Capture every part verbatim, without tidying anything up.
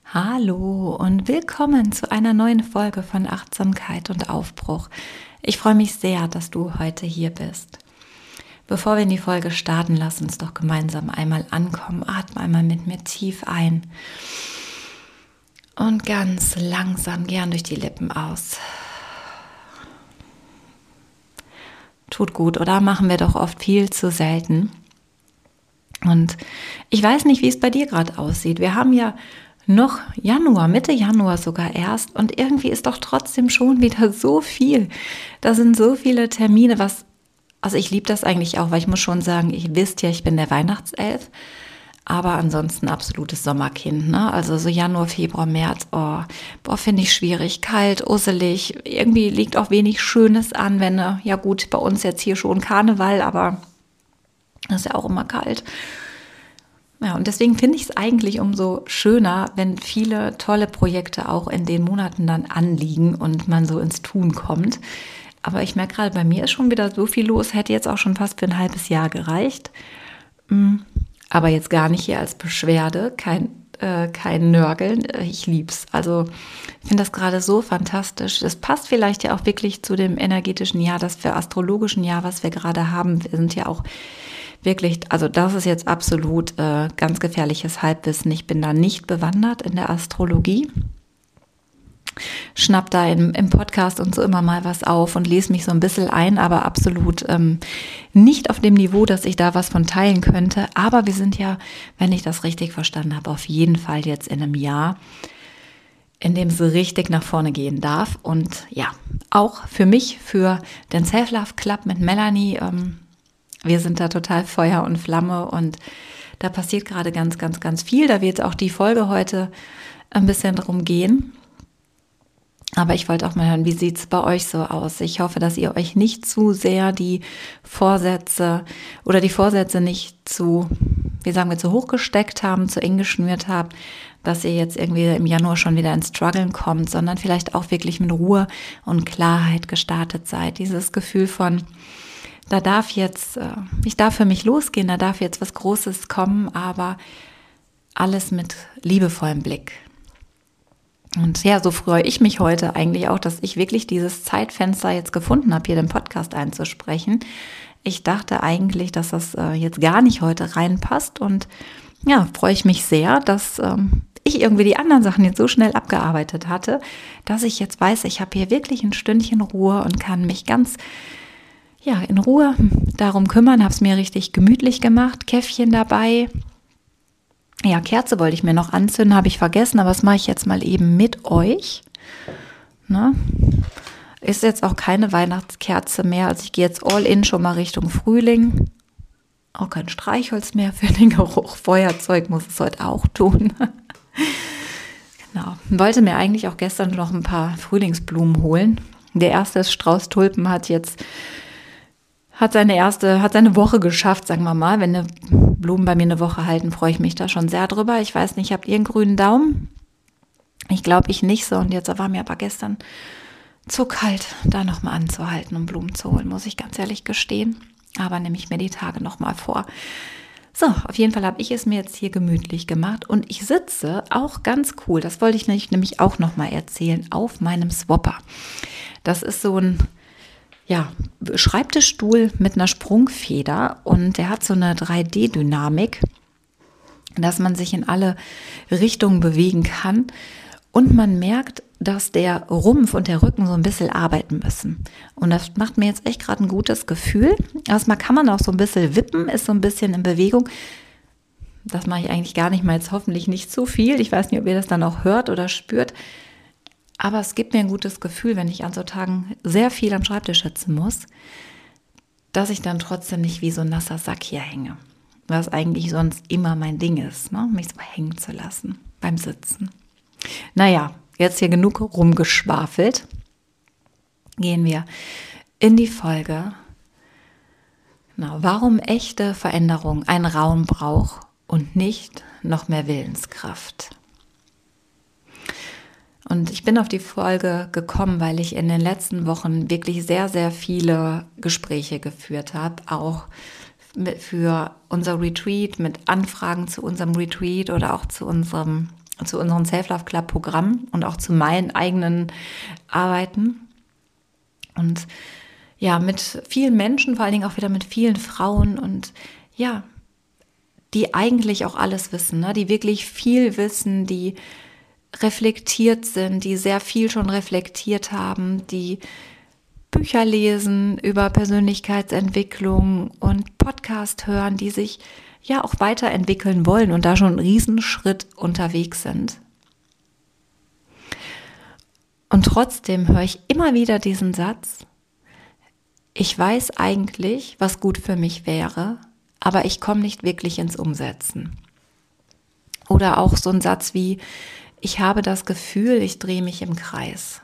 Hallo und willkommen zu einer neuen Folge von Achtsamkeit und Aufbruch. Ich freue mich sehr, dass du heute hier bist. Bevor wir in die Folge starten, lass uns doch gemeinsam einmal ankommen. Atme einmal mit mir tief ein und ganz langsam gern durch die Lippen aus. Tut gut, oder? Machen wir doch oft viel zu selten. Und ich weiß nicht, wie es bei dir gerade aussieht. Wir haben ja noch Januar, Mitte Januar sogar erst und irgendwie ist doch trotzdem schon wieder so viel. Da sind so viele Termine, was, also ich liebe das eigentlich auch, weil ich muss schon sagen, ihr wisst ja, ich bin der Weihnachtself, aber ansonsten absolutes Sommerkind, ne? Also so Januar, Februar, März, oh, boah, finde ich schwierig, kalt, usselig, irgendwie liegt auch wenig Schönes an, wenn, ja gut, bei uns jetzt hier schon Karneval, aber das ist ja auch immer kalt. Ja, und deswegen finde ich es eigentlich umso schöner, wenn viele tolle Projekte auch in den Monaten dann anliegen und man so ins Tun kommt. Aber ich merke gerade, bei mir ist schon wieder so viel los, hätte jetzt auch schon fast für ein halbes Jahr gereicht. Aber jetzt gar nicht hier als Beschwerde, kein, äh, kein Nörgeln, ich lieb's. Also ich finde das gerade so fantastisch. Das passt vielleicht ja auch wirklich zu dem energetischen Jahr, das für astrologischen Jahr, was wir gerade haben. Wir sind ja auch wirklich, also das ist jetzt absolut äh, ganz gefährliches Halbwissen. Ich bin da nicht bewandert in der Astrologie. Schnapp da im, im Podcast und so immer mal was auf und lese mich so ein bisschen ein, aber absolut ähm, nicht auf dem Niveau, dass ich da was von teilen könnte. Aber wir sind ja, wenn ich das richtig verstanden habe, auf jeden Fall jetzt in einem Jahr, in dem es richtig nach vorne gehen darf. Und ja, auch für mich, für den Self-Love Club mit Melanie, ähm, wir sind da total Feuer und Flamme und da passiert gerade ganz, ganz, ganz viel. Da wird auch die Folge heute ein bisschen drum gehen. Aber ich wollte auch mal hören, wie sieht es bei euch so aus? Ich hoffe, dass ihr euch nicht zu sehr die Vorsätze oder die Vorsätze nicht zu, wie sagen wir, zu hoch gesteckt haben, zu eng geschnürt habt, dass ihr jetzt irgendwie im Januar schon wieder ins Struggeln kommt, sondern vielleicht auch wirklich mit Ruhe und Klarheit gestartet seid. Dieses Gefühl von, da darf jetzt, ich darf für mich losgehen, da darf jetzt was Großes kommen, aber alles mit liebevollem Blick. Und ja, so freue ich mich heute eigentlich auch, dass ich wirklich dieses Zeitfenster jetzt gefunden habe, hier den Podcast einzusprechen. Ich dachte eigentlich, dass das jetzt gar nicht heute reinpasst und ja, freue ich mich sehr, dass ich irgendwie die anderen Sachen jetzt so schnell abgearbeitet hatte, dass ich jetzt weiß, ich habe hier wirklich ein Stündchen Ruhe und kann mich ganz ja, in Ruhe darum kümmern, habe es mir richtig gemütlich gemacht, Käffchen dabei. Ja, Kerze wollte ich mir noch anzünden, habe ich vergessen, aber das mache ich jetzt mal eben mit euch. Ne? Ist jetzt auch keine Weihnachtskerze mehr, also ich gehe jetzt all in schon mal Richtung Frühling. Auch kein Streichholz mehr für den Geruch, Feuerzeug muss es heute auch tun. Genau, wollte mir eigentlich auch gestern noch ein paar Frühlingsblumen holen. Der erste Strauß Tulpen hat jetzt Hat seine erste, hat seine Woche geschafft, sagen wir mal. Wenn eine Blumen bei mir eine Woche halten, freue ich mich da schon sehr drüber. Ich weiß nicht, habt ihr einen grünen Daumen? Ich glaube, ich nicht so. Und jetzt war mir aber gestern zu kalt, da nochmal anzuhalten, um Blumen zu holen, muss ich ganz ehrlich gestehen. Aber nehme ich mir die Tage nochmal vor. So, auf jeden Fall habe ich es mir jetzt hier gemütlich gemacht. Und ich sitze auch ganz cool, das wollte ich nämlich auch nochmal erzählen, auf meinem Swapper. Das ist so ein Ja, Schreibtischstuhl mit einer Sprungfeder und der hat so eine drei D-Dynamik, dass man sich in alle Richtungen bewegen kann und man merkt, dass der Rumpf und der Rücken so ein bisschen arbeiten müssen. Und das macht mir jetzt echt gerade ein gutes Gefühl. Erstmal kann man auch so ein bisschen wippen, ist so ein bisschen in Bewegung. Das mache ich eigentlich gar nicht mal, jetzt hoffentlich nicht zu viel. Ich weiß nicht, ob ihr das dann auch hört oder spürt. Aber es gibt mir ein gutes Gefühl, wenn ich an so Tagen sehr viel am Schreibtisch sitzen muss, dass ich dann trotzdem nicht wie so ein nasser Sack hier hänge. Was eigentlich sonst immer mein Ding ist, ne? Mich so hängen zu lassen beim Sitzen. Naja, jetzt hier genug rumgeschwafelt. Gehen wir in die Folge. Genau, warum echte Veränderung einen Raum braucht und nicht noch mehr Willenskraft. Und ich bin auf die Folge gekommen, weil ich in den letzten Wochen wirklich sehr, sehr viele Gespräche geführt habe, auch für unser Retreat, mit Anfragen zu unserem Retreat oder auch zu unserem zu unserem Self-Love Club Programm und auch zu meinen eigenen Arbeiten. Und ja, mit vielen Menschen, vor allen Dingen auch wieder mit vielen Frauen und ja, die eigentlich auch alles wissen, ne? Die wirklich viel wissen, die reflektiert sind, die sehr viel schon reflektiert haben, die Bücher lesen über Persönlichkeitsentwicklung und Podcast hören, die sich ja auch weiterentwickeln wollen und da schon einen Riesenschritt unterwegs sind. Und trotzdem höre ich immer wieder diesen Satz: Ich weiß eigentlich, was gut für mich wäre, aber ich komme nicht wirklich ins Umsetzen. Oder auch so ein Satz wie: Ich habe das Gefühl, ich drehe mich im Kreis.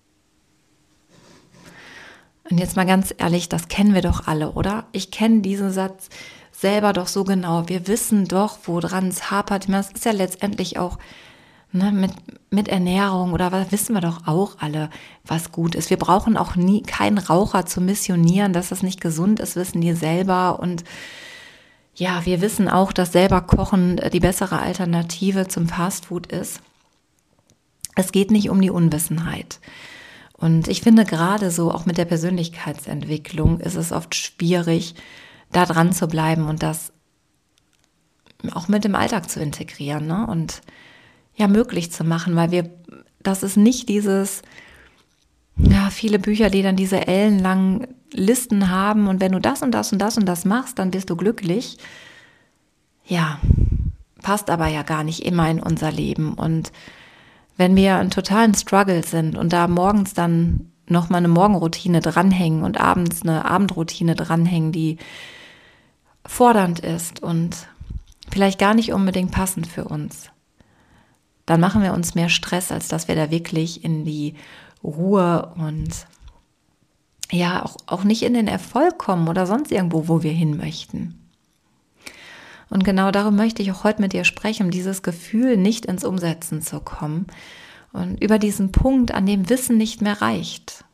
Und jetzt mal ganz ehrlich, das kennen wir doch alle, oder? Ich kenne diesen Satz selber doch so genau. Wir wissen doch, woran es hapert. Das ist ja letztendlich auch ne, mit, mit Ernährung oder was wissen wir doch auch alle, was gut ist. Wir brauchen auch nie keinen Raucher zu missionieren, dass das nicht gesund ist, wissen die selber. Und ja, wir wissen auch, dass selber Kochen die bessere Alternative zum Fastfood ist. Es geht nicht um die Unwissenheit. Und ich finde gerade so, auch mit der Persönlichkeitsentwicklung ist es oft schwierig, da dran zu bleiben und das auch mit dem Alltag zu integrieren, ne? Und ja, möglich zu machen, weil wir, das ist nicht dieses, ja, viele Bücher, die dann diese ellenlangen Listen haben und wenn du das und das und das und das machst, dann bist du glücklich. Ja, passt aber ja gar nicht immer in unser Leben. Und wenn wir einen totalen Struggle sind und da morgens dann nochmal eine Morgenroutine dranhängen und abends eine Abendroutine dranhängen, die fordernd ist und vielleicht gar nicht unbedingt passend für uns, dann machen wir uns mehr Stress, als dass wir da wirklich in die Ruhe und ja, auch, auch nicht in den Erfolg kommen oder sonst irgendwo, wo wir hin möchten. Und genau darum möchte ich auch heute mit dir sprechen, um dieses Gefühl nicht ins Umsetzen zu kommen und über diesen Punkt, an dem Wissen nicht mehr reicht.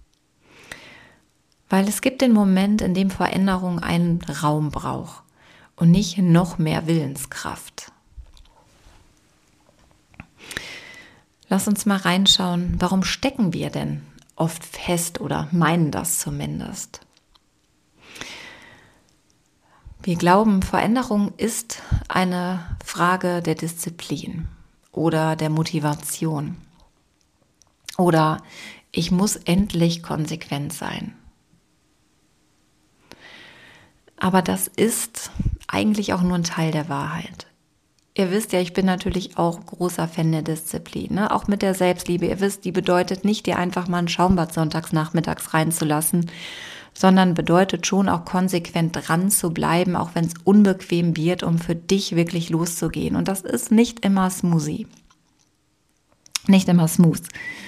Weil es gibt den Moment, in dem Veränderung einen Raum braucht und nicht noch mehr Willenskraft. Lass uns mal reinschauen, warum stecken wir denn oft fest oder meinen das zumindest? Wir glauben, Veränderung ist eine Frage der Disziplin oder der Motivation. Oder ich muss endlich konsequent sein. Aber das ist eigentlich auch nur ein Teil der Wahrheit. Ihr wisst ja, ich bin natürlich auch großer Fan der Disziplin, ne? Auch mit der Selbstliebe. Ihr wisst, die bedeutet nicht, dir einfach mal ein Schaumbad sonntags nachmittags reinzulassen, sondern bedeutet schon auch konsequent dran zu bleiben, auch wenn es unbequem wird, um für dich wirklich loszugehen. Und das ist nicht immer smoothie. Nicht immer smooth.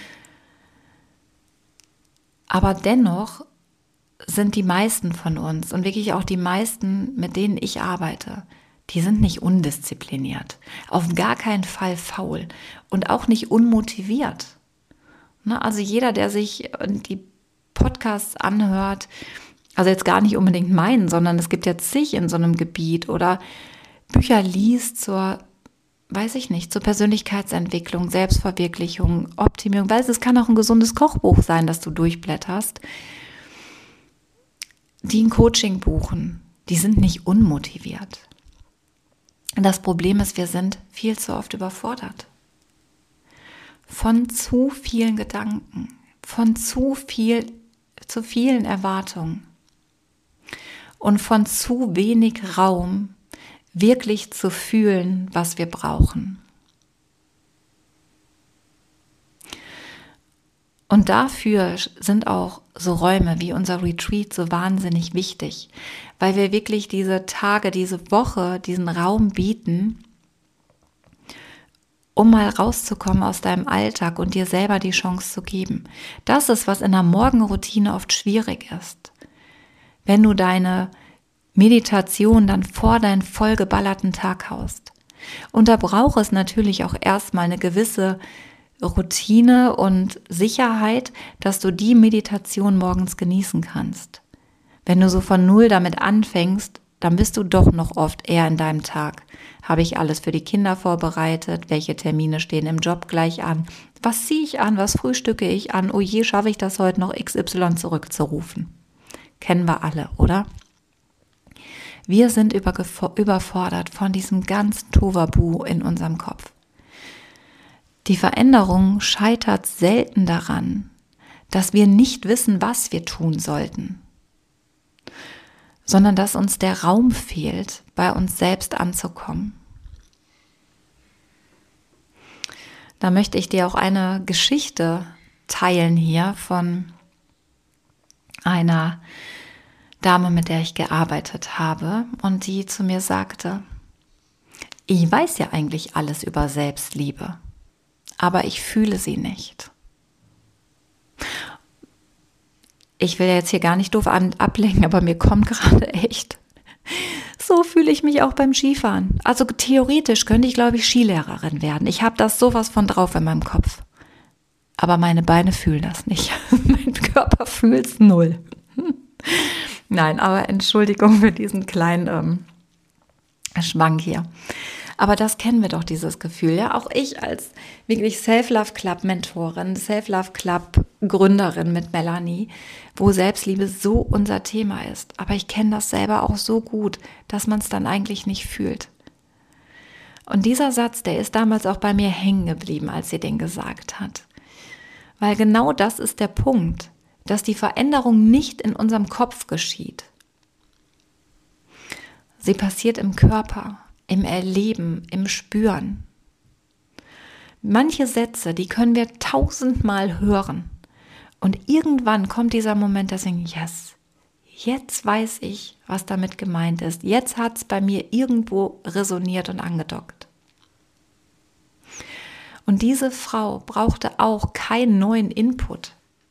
Aber dennoch sind die meisten von uns und wirklich auch die meisten, mit denen ich arbeite, die sind nicht undiszipliniert, auf gar keinen Fall faul und auch nicht unmotiviert. Ne? Also jeder, der sich die Podcasts anhört, also jetzt gar nicht unbedingt meinen, sondern es gibt ja zig in so einem Gebiet oder Bücher liest zur, weiß ich nicht, zur Persönlichkeitsentwicklung, Selbstverwirklichung, Optimierung, weil es kann auch ein gesundes Kochbuch sein, das du durchblätterst, die ein Coaching buchen, die sind nicht unmotiviert. Das Problem ist, wir sind viel zu oft überfordert. Von zu vielen Gedanken, von zu viel, zu vielen Erwartungen und von zu wenig Raum, wirklich zu fühlen, was wir brauchen. Und dafür sind auch so Räume wie unser Retreat so wahnsinnig wichtig, weil wir wirklich diese Tage, diese Woche, diesen Raum bieten, um mal rauszukommen aus deinem Alltag und dir selber die Chance zu geben. Das ist, was in der Morgenroutine oft schwierig ist. Wenn du deine Meditation dann vor deinen vollgeballerten Tag haust. Und da braucht es natürlich auch erstmal eine gewisse Routine und Sicherheit, dass du die Meditation morgens genießen kannst. Wenn du so von null damit anfängst, dann bist du doch noch oft eher in deinem Tag. Habe ich alles für die Kinder vorbereitet? Welche Termine stehen im Job gleich an? Was ziehe ich an? Was frühstücke ich an? Oh je, schaffe ich das heute noch, X Y zurückzurufen? Kennen wir alle, oder? Wir sind überfordert von diesem ganzen Tohuwabohu in unserem Kopf. Die Veränderung scheitert selten daran, dass wir nicht wissen, was wir tun sollten, sondern dass uns der Raum fehlt, bei uns selbst anzukommen. Da möchte ich dir auch eine Geschichte teilen hier von einer Dame, mit der ich gearbeitet habe und die zu mir sagte, ich weiß ja eigentlich alles über Selbstliebe, aber ich fühle sie nicht. Ich will jetzt hier gar nicht doof an, ablenken, aber mir kommt gerade echt, so fühle ich mich auch beim Skifahren. Also theoretisch könnte ich, glaube ich, Skilehrerin werden. Ich habe das sowas von drauf in meinem Kopf. Aber meine Beine fühlen das nicht. Mein Körper fühlt es null. Nein, aber Entschuldigung für diesen kleinen ähm, Schwank hier. Aber das kennen wir doch, dieses Gefühl. Ja, auch ich als wirklich Self-Love-Club-Mentorin, Self-Love-Club-Gründerin mit Melanie, wo Selbstliebe so unser Thema ist. Aber ich kenne das selber auch so gut, dass man es dann eigentlich nicht fühlt. Und dieser Satz, der ist damals auch bei mir hängen geblieben, als sie den gesagt hat. Weil genau das ist der Punkt, dass die Veränderung nicht in unserem Kopf geschieht. Sie passiert im Körper, im Erleben, im Spüren. Manche Sätze, die können wir tausendmal hören. Und irgendwann kommt dieser Moment, dass ich denke, yes, jetzt weiß ich, was damit gemeint ist. Jetzt hat es bei mir irgendwo resoniert und angedockt. Und diese Frau brauchte auch keinen neuen Input.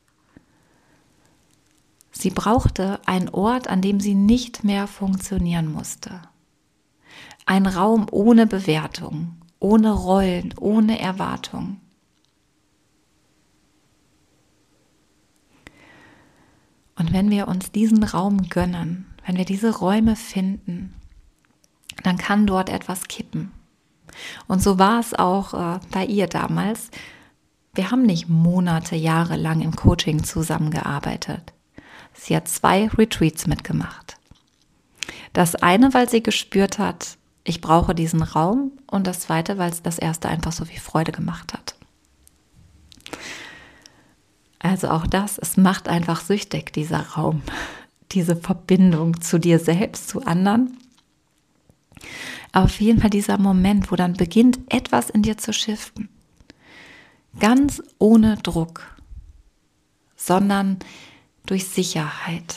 Sie brauchte einen Ort, an dem sie nicht mehr funktionieren musste. Ein Raum ohne Bewertung, ohne Rollen, ohne Erwartung. Und wenn wir uns diesen Raum gönnen, wenn wir diese Räume finden, dann kann dort etwas kippen. Und so war es auch äh, bei ihr damals. Wir haben nicht Monate, Jahre lang im Coaching zusammengearbeitet. Sie hat zwei Retreats mitgemacht. Das eine, weil sie gespürt hat, ich brauche diesen Raum, und das zweite, weil es das erste einfach so viel Freude gemacht hat. Also auch das, es macht einfach süchtig, dieser Raum, diese Verbindung zu dir selbst, zu anderen. Aber auf jeden Fall dieser Moment, wo dann beginnt, etwas in dir zu shiften. Ganz ohne Druck, sondern durch Sicherheit.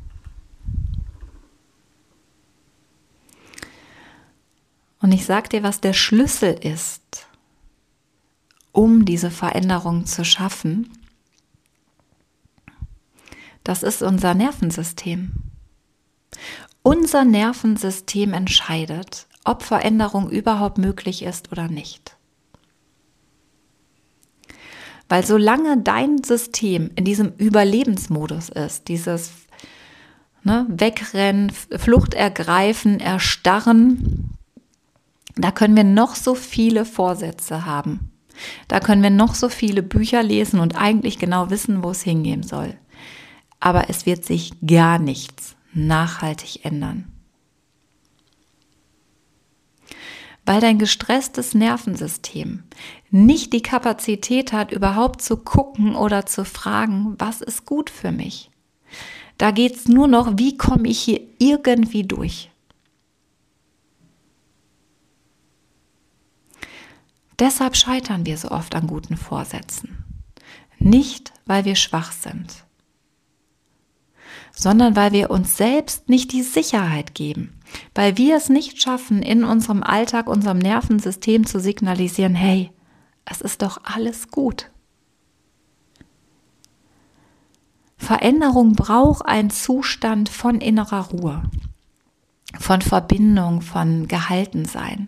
Und ich sage dir, was der Schlüssel ist, um diese Veränderung zu schaffen. Das ist unser Nervensystem. Unser Nervensystem entscheidet, ob Veränderung überhaupt möglich ist oder nicht. Weil solange dein System in diesem Überlebensmodus ist, dieses ne, Wegrennen, Flucht ergreifen, erstarren, da können wir noch so viele Vorsätze haben. Da können wir noch so viele Bücher lesen und eigentlich genau wissen, wo es hingehen soll. Aber es wird sich gar nichts nachhaltig ändern. Weil dein gestresstes Nervensystem nicht die Kapazität hat, überhaupt zu gucken oder zu fragen, was ist gut für mich. Da geht es nur noch, wie komme ich hier irgendwie durch. Deshalb scheitern wir so oft an guten Vorsätzen. Nicht, weil wir schwach sind, sondern weil wir uns selbst nicht die Sicherheit geben, weil wir es nicht schaffen, in unserem Alltag, unserem Nervensystem zu signalisieren, hey, es ist doch alles gut. Veränderung braucht einen Zustand von innerer Ruhe, von Verbindung, von Gehaltensein.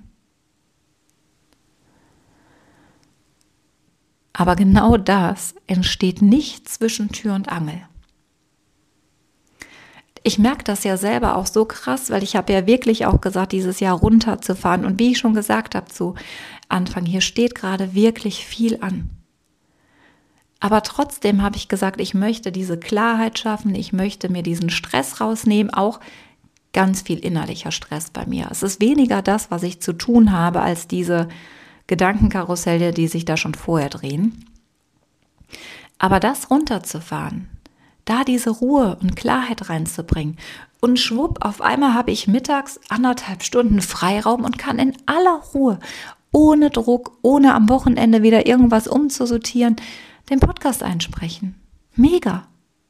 Aber genau das entsteht nicht zwischen Tür und Angel. Ich merke das ja selber auch so krass, weil ich habe ja wirklich auch gesagt, dieses Jahr runterzufahren. Und wie ich schon gesagt habe zu Anfang, hier steht gerade wirklich viel an. Aber trotzdem habe ich gesagt, ich möchte diese Klarheit schaffen, ich möchte mir diesen Stress rausnehmen, auch ganz viel innerlicher Stress bei mir. Es ist weniger das, was ich zu tun habe, als diese Gedankenkarusselle, die sich da schon vorher drehen. Aber das runterzufahren, da diese Ruhe und Klarheit reinzubringen und schwupp, auf einmal habe ich mittags anderthalb Stunden Freiraum und kann in aller Ruhe, ohne Druck, ohne am Wochenende wieder irgendwas umzusortieren, den Podcast einsprechen. Mega!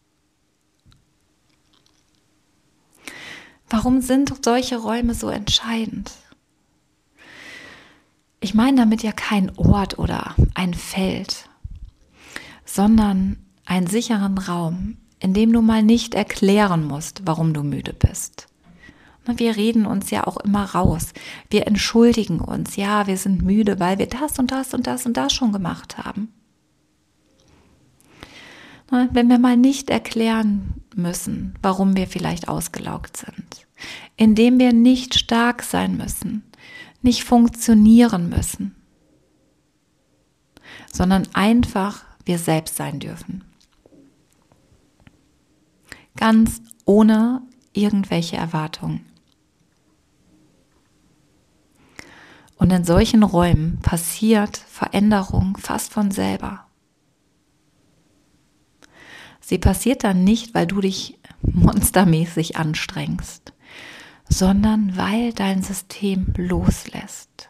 Warum sind solche Räume so entscheidend? Ich meine damit ja kein Ort oder ein Feld, sondern einen sicheren Raum, in dem du mal nicht erklären musst, warum du müde bist. Wir reden uns ja auch immer raus. Wir entschuldigen uns. Ja, wir sind müde, weil wir das und das und das und das schon gemacht haben. Wenn wir mal nicht erklären müssen, warum wir vielleicht ausgelaugt sind, indem wir nicht stark sein müssen, nicht funktionieren müssen, sondern einfach wir selbst sein dürfen. Ganz ohne irgendwelche Erwartungen. Und in solchen Räumen passiert Veränderung fast von selber. Sie passiert dann nicht, weil du dich monstermäßig anstrengst, sondern weil dein System loslässt.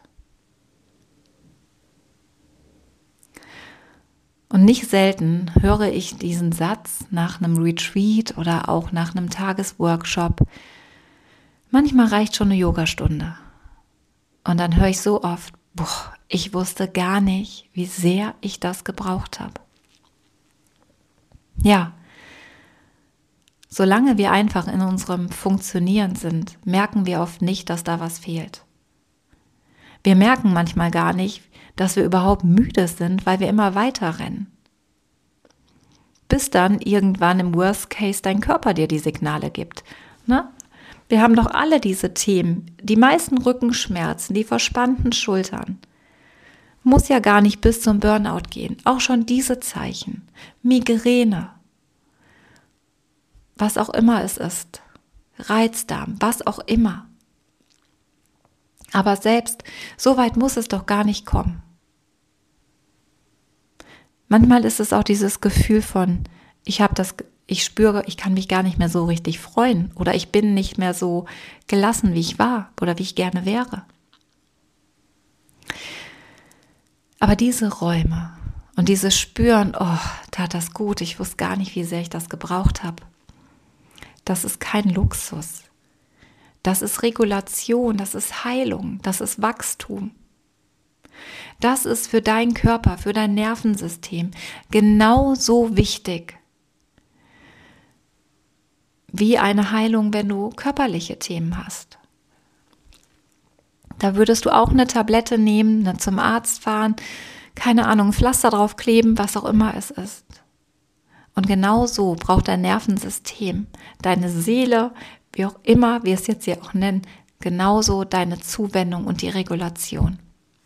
Und nicht selten höre ich diesen Satz nach einem Retreat oder auch nach einem Tagesworkshop. Manchmal reicht schon eine Yogastunde. Und dann höre ich so oft, boah, ich wusste gar nicht, wie sehr ich das gebraucht habe. Ja, solange wir einfach in unserem Funktionieren sind, merken wir oft nicht, dass da was fehlt. Wir merken manchmal gar nicht, dass wir überhaupt müde sind, weil wir immer weiter rennen. Bis dann irgendwann im Worst Case dein Körper dir die Signale gibt. Ne? Wir haben doch alle diese Themen, die meisten Rückenschmerzen, die verspannten Schultern. Muss ja gar nicht bis zum Burnout gehen. Auch schon diese Zeichen. Migräne. Was auch immer es ist. Reizdarm, was auch immer. Aber selbst so weit muss es doch gar nicht kommen. Manchmal ist es auch dieses Gefühl von, ich habe das, ich spüre, ich kann mich gar nicht mehr so richtig freuen oder ich bin nicht mehr so gelassen, wie ich war oder wie ich gerne wäre. Aber diese Räume und dieses Spüren, oh, tat das gut, ich wusste gar nicht, wie sehr ich das gebraucht habe. Das ist kein Luxus. Das ist Regulation, das ist Heilung, das ist Wachstum. Das ist für deinen Körper, für dein Nervensystem genauso wichtig wie eine Heilung, wenn du körperliche Themen hast. Da würdest du auch eine Tablette nehmen, dann zum Arzt fahren, keine Ahnung, ein Pflaster draufkleben, was auch immer es ist. Und genau so braucht dein Nervensystem, deine Seele, wie auch immer wir es jetzt hier auch nennen, genauso deine Zuwendung und die Regulation.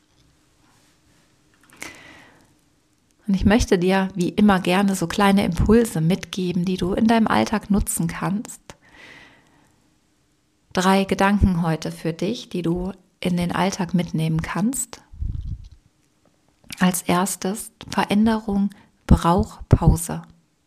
Und ich möchte dir wie immer gerne so kleine Impulse mitgeben, die du in deinem Alltag nutzen kannst. Drei Gedanken heute für dich, die du in den Alltag mitnehmen kannst. Als erstes, Veränderung braucht Pause.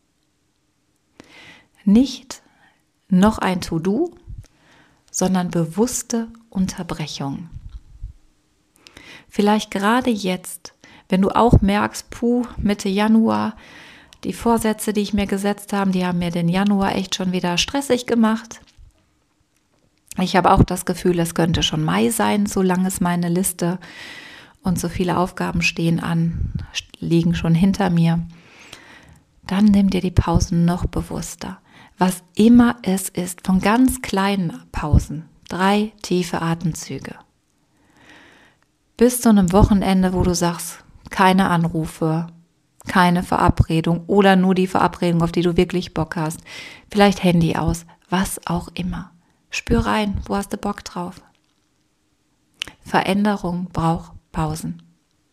Nicht noch ein To-Do, sondern bewusste Unterbrechung. Vielleicht gerade jetzt, wenn du auch merkst, puh, Mitte Januar, die Vorsätze, die ich mir gesetzt habe, die haben mir den Januar echt schon wieder stressig gemacht. Ich habe auch das Gefühl, es könnte schon Mai sein, so lang ist meine Liste und so viele Aufgaben stehen an, liegen schon hinter mir. Dann nimm dir die Pausen noch bewusster. Was immer es ist, von ganz kleinen Pausen, drei tiefe Atemzüge. Bis zu einem Wochenende, wo du sagst, keine Anrufe, keine Verabredung oder nur die Verabredung, auf die du wirklich Bock hast. Vielleicht Handy aus, was auch immer. Spür rein, wo hast du Bock drauf? Veränderung braucht Pausen.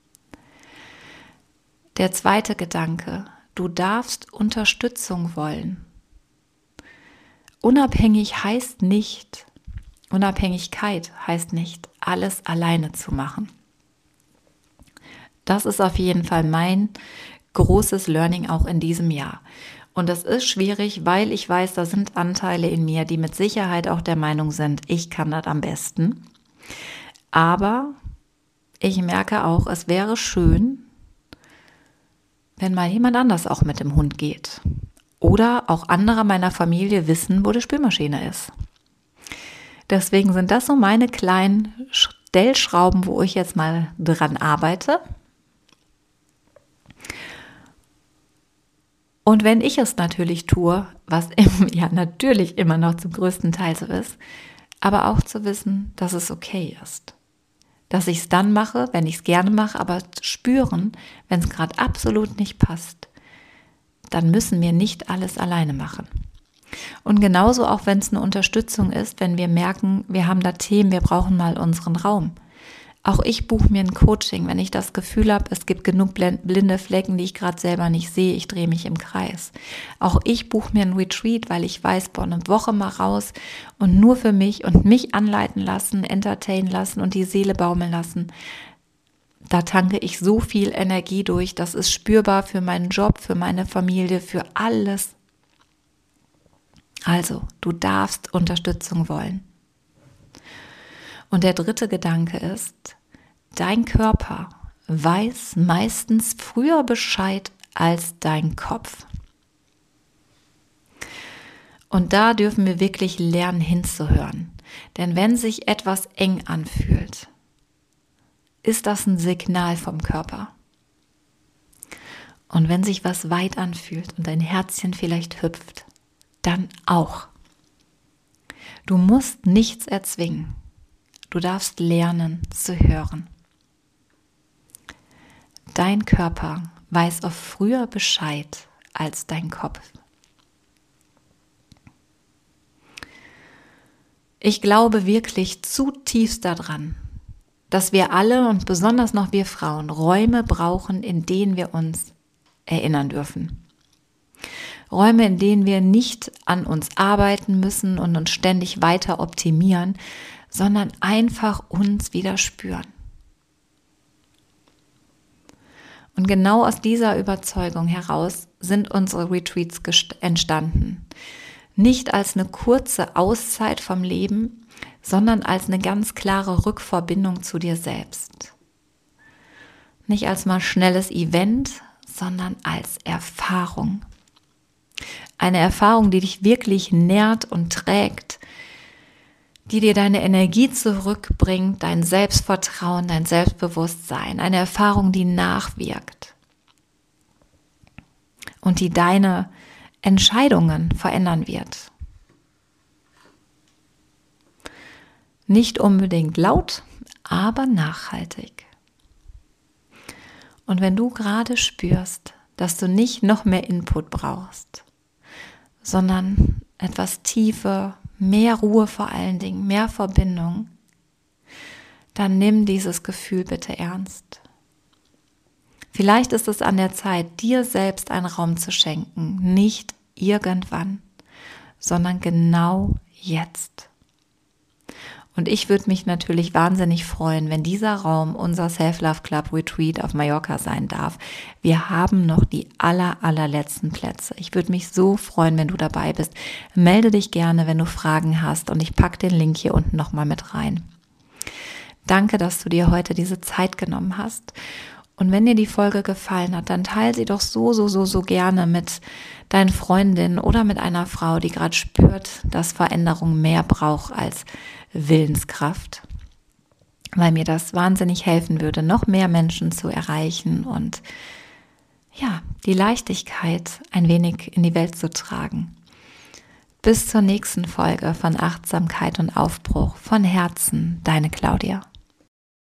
Der zweite Gedanke, du darfst Unterstützung wollen. Unabhängig heißt nicht, Unabhängigkeit heißt nicht, alles alleine zu machen. Das ist auf jeden Fall mein großes Learning auch in diesem Jahr. Und das ist schwierig, weil ich weiß, da sind Anteile in mir, die mit Sicherheit auch der Meinung sind, ich kann das am besten. Aber ich merke auch, es wäre schön, wenn mal jemand anders auch mit dem Hund geht. Oder auch andere meiner Familie wissen, wo die Spülmaschine ist. Deswegen sind das so meine kleinen Stellschrauben, wo ich jetzt mal dran arbeite. Und wenn ich es natürlich tue, was ja natürlich immer noch zum größten Teil so ist, aber auch zu wissen, dass es okay ist. Dass ich es dann mache, wenn ich es gerne mache, aber spüren, wenn es gerade absolut nicht passt, dann müssen wir nicht alles alleine machen. Und genauso auch, wenn es eine Unterstützung ist, wenn wir merken, wir haben da Themen, wir brauchen mal unseren Raum. Auch ich buche mir ein Coaching, wenn ich das Gefühl habe, es gibt genug blinde Flecken, die ich gerade selber nicht sehe, ich drehe mich im Kreis. Auch ich buche mir ein Retreat, weil ich weiß, boah, eine Woche mal raus und nur für mich und mich anleiten lassen, entertainen lassen und die Seele baumeln lassen. Da tanke ich so viel Energie durch, das ist spürbar für meinen Job, für meine Familie, für alles. Also, du darfst Unterstützung wollen. Und der dritte Gedanke ist, dein Körper weiß meistens früher Bescheid als dein Kopf. Und da dürfen wir wirklich lernen hinzuhören. Denn wenn sich etwas eng anfühlt, ist das ein Signal vom Körper. Und wenn sich was weit anfühlt und dein Herzchen vielleicht hüpft, dann auch. Du musst nichts erzwingen. Du darfst lernen zu hören. Dein Körper weiß oft früher Bescheid als dein Kopf. Ich glaube wirklich zutiefst daran, dass wir alle und besonders noch wir Frauen Räume brauchen, in denen wir uns erinnern dürfen. Räume, in denen wir nicht an uns arbeiten müssen und uns ständig weiter optimieren, sondern einfach uns wieder spüren. Und genau aus dieser Überzeugung heraus sind unsere Retreats gest- entstanden. Nicht als eine kurze Auszeit vom Leben, sondern als eine ganz klare Rückverbindung zu dir selbst. Nicht als mal schnelles Event, sondern als Erfahrung. Eine Erfahrung, die dich wirklich nährt und trägt, die dir deine Energie zurückbringt, dein Selbstvertrauen, dein Selbstbewusstsein. Eine Erfahrung, die nachwirkt und die deine Entscheidungen verändern wird. Nicht unbedingt laut, aber nachhaltig. Und wenn du gerade spürst, dass du nicht noch mehr Input brauchst, sondern etwas Tiefe, mehr Ruhe vor allen Dingen, mehr Verbindung, dann nimm dieses Gefühl bitte ernst. Vielleicht ist es an der Zeit, dir selbst einen Raum zu schenken, nicht irgendwann, sondern genau jetzt. Und ich würde mich natürlich wahnsinnig freuen, wenn dieser Raum unser Self-Love Club Retreat auf Mallorca sein darf. Wir haben noch die aller, allerletzten Plätze. Ich würde mich so freuen, wenn du dabei bist. Melde dich gerne, wenn du Fragen hast und ich packe den Link hier unten nochmal mit rein. Danke, dass du dir heute diese Zeit genommen hast. Und wenn dir die Folge gefallen hat, dann teile sie doch so, so, so, so gerne mit deinen Freundinnen oder mit einer Frau, die gerade spürt, dass Veränderung mehr braucht als Willenskraft, weil mir das wahnsinnig helfen würde, noch mehr Menschen zu erreichen und ja, die Leichtigkeit ein wenig in die Welt zu tragen. Bis zur nächsten Folge von Achtsamkeit und Aufbruch. Von Herzen, deine Claudia.